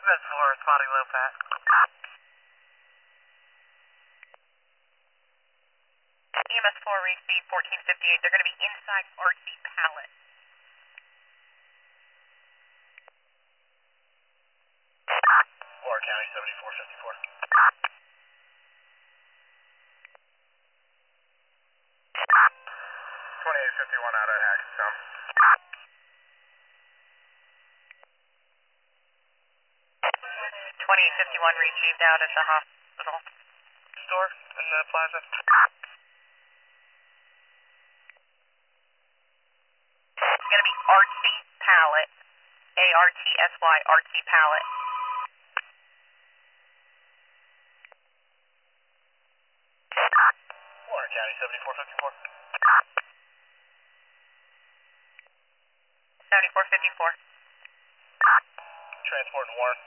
That's 4, spotting low pass. EMS 4 receive 1458. They're going to be inside RT pallet. Warren County 7454. 2851 out at Hackensack. 2851 received out at the hospital. Store in the plaza. It's going to be RT pallet. ARTSY, RT pallet. Warren County 7454. 7454. Transport in Warren.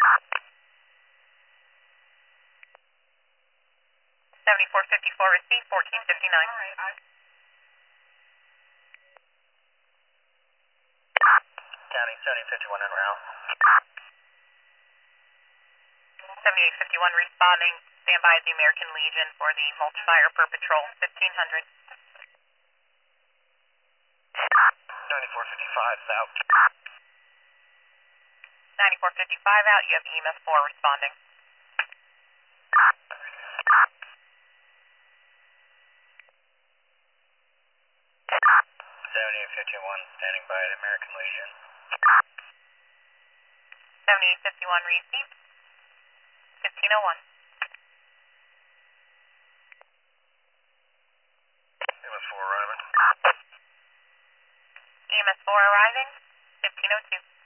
7454 received 1459. County 7051 en route. 7851 responding. Stand by at the American Legion for the multi-fire per patrol. 1500. 9455 is out. 9455 out. You have EMS 4 responding. 7851 standing by at American Legion. 7851 received. 1501. EMS 4 arriving. EMS 4 arriving. 1502.